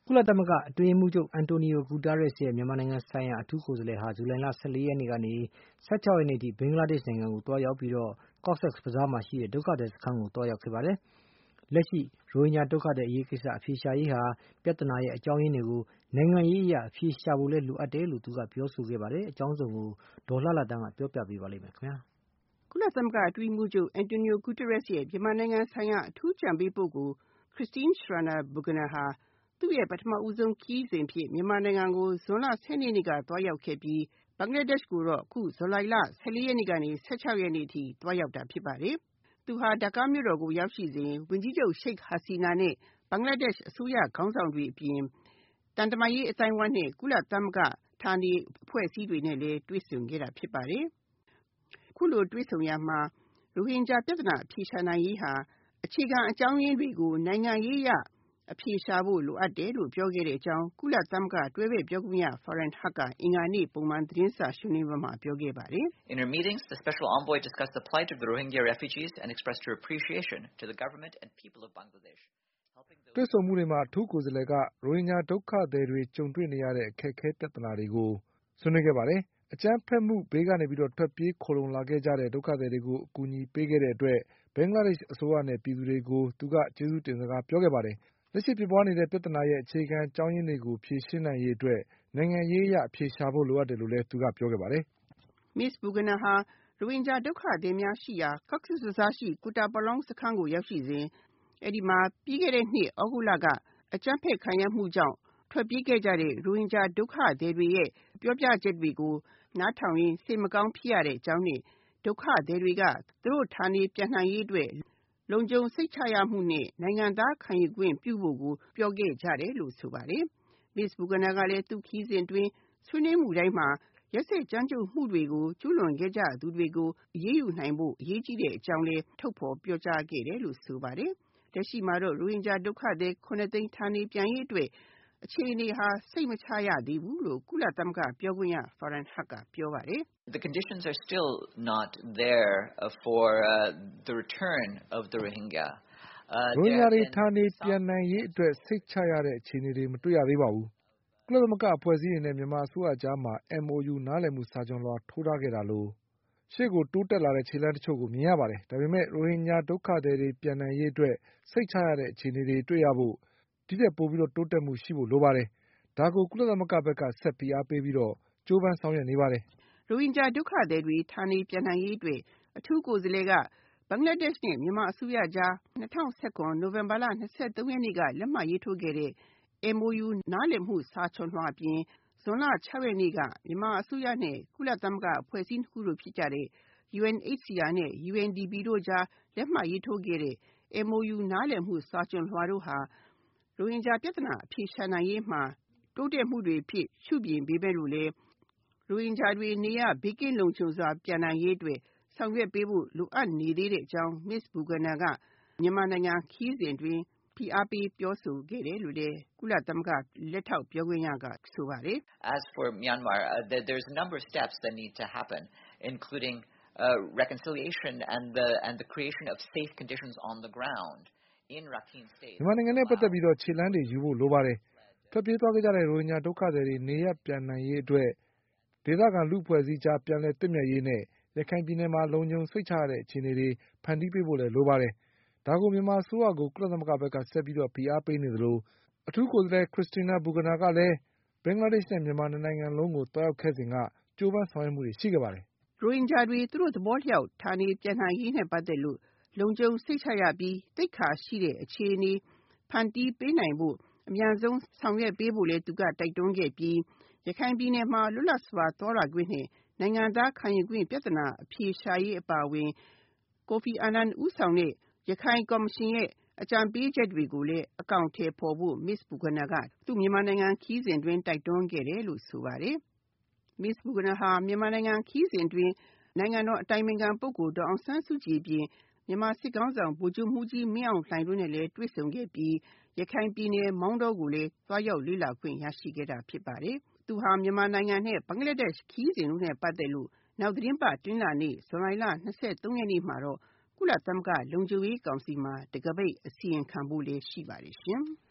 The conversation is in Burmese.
ကုလသမဂ္ဂအတွင်းရေးမှူးချုပ် Antonio Guterres ရဲ့မြန်မာနိုင်ငံဆိုင်ရာအထူးကိုယ်စားလှယ်ဟာ ဇူလိုင်လ 14 ရက်နေ့ကနေ 16 ရက်နေ့ထိ ဘင်္ဂလားဒေ့ရှ်နိုင်ငံကိုသွားရောက်ပြီး Cox's Bazar မှာရှိတဲ့ဒုက္ခသည်စခန်းကိုသွားရောက်ခဲ့ပါတယ်။ လက်ရှိရိုဟင်ဂျာဒုက္ခသည်အရေးကိစ္စအဖြေရှာရေးဟာ ပြဿနာရဲ့အကြောင်းရင်းတွေကို နိုင်ငံရေးအရအဖြေရှာဖို့လည်းလိုအပ်တယ်လို့သူကပြောဆိုခဲ့ပါတယ်။ အကြောင်းစုံကိုဒေါ်လှလှသန်းကပြောပြပေးပါလိမ့်မယ်ခင်ဗျာ။ကုလသမဂ္ဂအတွင်းရေးမှူးချုပ် Antonio Guterres ရဲ့မြန်မာနိုင်ငံဆိုင်ရာအထူးအကြံပေးပုဂ္ဂိုလ် Christine Schraner Burgener ဟာသူ့ရဲ့ပထမဦးဆုံးခရီးစဉ်အဖြစ်မြန်မာနိုင်ငံကိုဇွန်လ 12 ရက်နေ့ကသွားရောက်ခဲ့ပြီး ဘင်္ဂလားဒေ့ရှ်ကိုတော့အခုဇူလိုင်လ 14 ရက်နေ့ကနေ 16 ရက်နေ့ထိသွားရောက်တာဖြစ်ပါတယ်။ သူဟာဒါကာမြို့တော်ကိုရောက်ရှိစဉ်ဝန်ကြီးချုပ် Sheikh Hasina နဲ့ ဘင်္ဂလားဒေ့ရှ်အစိုးရခေါင်းဆောင်တွေအပြင် သံတမန်ရေးအသိုင်းအဝိုင်းနဲ့ ကုလသမဂ္ဂဌာနေအဖွဲ့အစည်းတွေနဲ့လည်းတွေ့ဆုံခဲ့တာဖြစ်ပါတယ်။ အခုလိုတွေ့ဆုံရာမှာ ရိုဟင်ဂျာပြဿနာအဖြေရှာနိုင်ရေးဟာအခြေခံအကြောင်းရင်းတွေကိုနိုင်ငံရေးအရအဖြေရှာဖို့လိုအပ်တယ်လို့ပြောခဲ့တဲ့အကြောင်းကုလသမဂ္ဂတွဲဘက်ပြောခွင့်ရ Farhan Haq ကအင်္ဂါနေ့ပုံမှန်သတင်းစာရှင်းလင်းပွဲမှာပြောခဲ့ပါတယ်။ In her meetings, the Special Envoy discussed the plight of the Rohingya refugees and expressed her appreciation to the government and people of Bangladesh. တွေ့ဆုံမှုတွေမှာအထူးကိုယ်စားလှယ်ကရိုဟင်ဂျာဒုက္ခသည်တွေကြုံတွေ့နေရတဲ့အခက်အခဲပြဿနာတွေကိုဆွေးနွေးခဲ့ပါတယ်။ အကြမ်းဖက်မှုဘေးကနေထွက်ပြေးခိုလှုံလာခဲ့ကြတဲ့ဒုက္ခသည်တွေကိုအကူအညီပေးခဲ့တဲ့အတွက်ဘင်္ဂလားဒေ့ရှ်အစိုးရနဲ့ပြည်သူတွေကိုသူကကျေးဇူးတင်စကားပြောခဲ့ပါတယ်။ လက်ရှိဖြစ်ပွါးနေတဲ့ပြဿနာရဲ့အခြေခံအကြောင်းရင်းတွေကိုဖြေရှင်းနိုင်ရေးအတွက်နိုင်ငံရေးအရအဖြေရှာဖို့လိုအပ်တယ်လို့လည်းသူကပြောခဲ့ပါတယ်။ Ms. Burgener ဟာရိုဟင်ဂျာဒုက္ခသည်များရှိရာ Cox's Bazar ရှိ Kutupalong စခန်းကိုရောက်ရှိစဉ်အဲဒီမှာပြီးခဲ့တဲ့နှစ်သြဂုတ်လကအကြမ်းဖက်ခံရမှုကြောင့်ထွက်ပြေးခဲ့ကြတဲ့ရိုဟင်ဂျာဒုက္ခသည်တွေရဲ့ပြောပြချက်တွေကိုနားထောင်ရင်းစိတ်မကောင်းဖြစ်ရတဲ့အကြောင်းနဲ့ဒုက္ခသည်တွေကသူတို့ဌာနေပြန်နိုင်ရေးအတွက်လုံခြုံစိတ်ချရမှုနဲ့နိုင်ငံသားခံယူခွင့်ပြုဖို့ကိုပြောခဲ့ကြတယ်လို့ဆိုပါတယ်။ Ms. Burgener ကလည်းသူ့ခရီးစဉ်အတွင်းဆွေးနွေးမှုတိုင်းမှာရက်စက်ကြမ်းကြုတ်မှုတွေကိုကျူးလွန်ခဲ့ကြသူတွေကိုအရေးယူနိုင်ဖို့အရေးကြီးတဲ့အကြောင်းလည်းထုတ်ဖေါ်ပြောကြားခဲ့တယ်လို့ဆိုပါတယ်။ လက်ရှိမှာတော့ရိုဟင်ဂျာဒုက္ခသည် 7 သိန်းဌာနေပြန်ရေးအတွက်အခြေအနေဟာစိတ်မချရသေးဘူးလို့ကုလသမဂ္ဂပြောခွင့်ရ Farhan Haq ကပြောပါတယ်။ The conditions are still not there for the return of the Rohingya. ရိုဟင်ဂျာတွေဌာနေပြန်နိုင်ရေးအတွက်စိတ်ချရတဲ့အခြေအနေတွေမတွေ့ရသေးပါဘူး။ ကုလသမဂ္ဂအဖွဲ့အစည်းတွေနဲ့မြန်မာအစိုးရအကြားမှာ MOU နားလည်မှုစာချွန်လွှာထိုးထားခဲ့တာလိုရှေ့ကိုတိုးတက်လာတဲ့ခြေလှမ်းတချို့ကိုမြင်ရပါတယ်။ ဒါပေမဲ့ရိုဟင်ဂျာဒုက္ခသည်တွေပြန်နိုင်ရေးအတွက်စိတ်ချရတဲ့အခြေအနေတွေတွေ့ရဖို့ဒီထက်ပိုပြီးတိုးတက်မှုရှိဖို့လိုပါတယ်။ ဒါကိုကုလသမဂ္ဂဘက်ကဆက်ပြီးအားပေးပြီးကြိုးပမ်းဆောင်ရွက်နေပါတယ်။ ရိုဟင်ဂျာဒုက္ခသည်တွေဌာနေပြန်နိုင်ရေးအတွက်အထူးကိုယ်စားလှယ်ကဘင်္ဂလားဒေ့ရှ်နဲ့မြန်မာအစိုးရအကြား2019နိုဝင်ဘာလ 23 ရက်နေ့ကလက်မှတ်ရေးထိုးခဲ့တဲ့ MOU နားလည်မှုစာချွန်လွှာအပြင်ဇွန်လ 6 ရက်နေ့ကမြန်မာအစိုးရနဲ့ကုလသမဂ္ဂအဖွဲ့အစည်း 2 ခုတို့ဖြစ်ကြတဲ့ UNHCR နဲ့ UNDP တို့ကြားလက်မှတ်ရေးထိုးခဲ့တဲ့ MOU နားလည်မှုစာချွန်လွှာတို့ဟာရိုဟင်ဂျာပြဿနာအဖြေရှာနိုင်ရေးမှာတိုးတက်မှုတွေအဖြစ်ရှုမြင်ပေမဲ့လို့လည်းရိုဟင်ဂျာတွေနေရပ်ဘေးကင်းလုံခြုံစွာပြန်နိုင်ရေးအတွက်ဆောင်ရွက်ပေးဖို့လိုအပ်နေသေးတဲ့အကြောင်း Ms. Burgener ကမြန်မာနိုင်ငံခရီးစဉ်အတွင်းဖိအားပေးပြောဆိုခဲ့တယ်လို့လည်းကုလသမဂ္ဂလက်ထောက်ပြောခွင့်ရကဆိုပါတယ်။ As for Myanmar, there's a number of steps that need to happen, including reconciliation and the creation of safe conditions on the ground in Rakhine State. မြန်မာနိုင်ငံနဲ့ပတ်သက်ပြီးခြေလှမ်းတွေယူဖို့လိုပါတယ်။ထွက်ပြေးသွားခဲ့ကြတဲ့ရိုဟင်ဂျာဒုက္ခသည်တွေနေရပ်ပြန်နိုင်ရေးအတွက်ဒေသခံလူ့အဖွဲ့အစည်းကြားပြန်လည်သင့်မြတ်ရေးနဲ့ရခိုင်ပြည်နယ်မှာလုံခြုံစိတ်ချရတဲ့အခြေအနေတွေဖန်တီးပေးဖို့လည်းလိုပါတယ်။ဒါကိုမြန်မာအစိုးရကိုကုလသမဂ္ဂဘက်ကဆက်ပြီးဖိအားပေးနေသလိုအထူးကိုယ်စားလှယ် Christina Schraner Burgener ကလည်းဘင်္ဂလားဒေ့ရှ်နဲ့မြန်မာ၂နိုင်ငံလုံးကိုသွားရောက်ခဲ့စဉ်ကကြိုးပမ်းဆောင်ရွက်မှုတွေရှိခဲ့ပါတယ်။ ရိုဟင်ဂျာတွေသူတို့သဘောအလျောက်ဌာနေပြန်နိုင်ရေးနဲ့ပတ်သက်လို့လုံခြုံစိတ်ချရပြီးသိက္ခာရှိတဲ့အခြေအနေဖန်တီးပေးနိုင်ဖို့အမြန်ဆုံးဆောင်ရွက်ပေးဖို့လည်းသူကတိုက်တွန်းခဲ့ပြီးရခိုင်ပြည်နယ်မှာလွတ်လပ်စွာသွားလာခွင့်နဲ့နိုင်ငံသားခံယူခွင့်ပြဿနာအဖြေရှာရေးအပါအဝင်ကိုဖီအာနန်ဦးဆောင်တဲ့ရခိုင်ကော်မရှင်ရဲ့အကြံပေးချက်တွေကိုလည်းအကောင်အထည်ဖေါ်ဖို့ Ms. Burgener ကသူ့မြန်မာနိုင်ငံခရီးစဉ်အတွင်းတိုက်တွန်းခဲ့တယ်လို့ဆိုပါတယ်။ Ms. Burgener ဟာမြန်မာနိုင်ငံခရီးစဉ်အတွင်းနိုင်ငံတော်အတိုင်ပင်ခံပုဂ္ဂိုလ်ဒေါ်အောင်ဆန်းစုကြည်အပြင်မြန်မာစစ်ခေါင်းဆောင်ဗိုလ်ချုပ်မှူးကြီးမင်းအောင်လှိုင်တို့နဲ့လည်းတွေ့ဆုံခဲ့ပြီးရခိုင်ပြည်နယ်မောင်တောကိုလည်းသွားရောက်လေ့လာခွင့်ရရှိခဲ့တာဖြစ်ပါတယ်။ သူဟာမြန်မာနိုင်ငံနဲ့ဘင်္ဂလားဒေ့ရှ်ခရီးစဉ်တို့နဲ့ပတ်သက်လို့နောက်သီတင်းပတ်တနင်္လာနေ့ဇူလိုင်လ 23 ရက်နေ့မှာတော့ကုလသမဂ္ဂလုံခြုံရေးကောင်စီမှာတံခါးပိတ်အစီရင်ခံဖို့လည်းရှိပါတယ်ရှင်။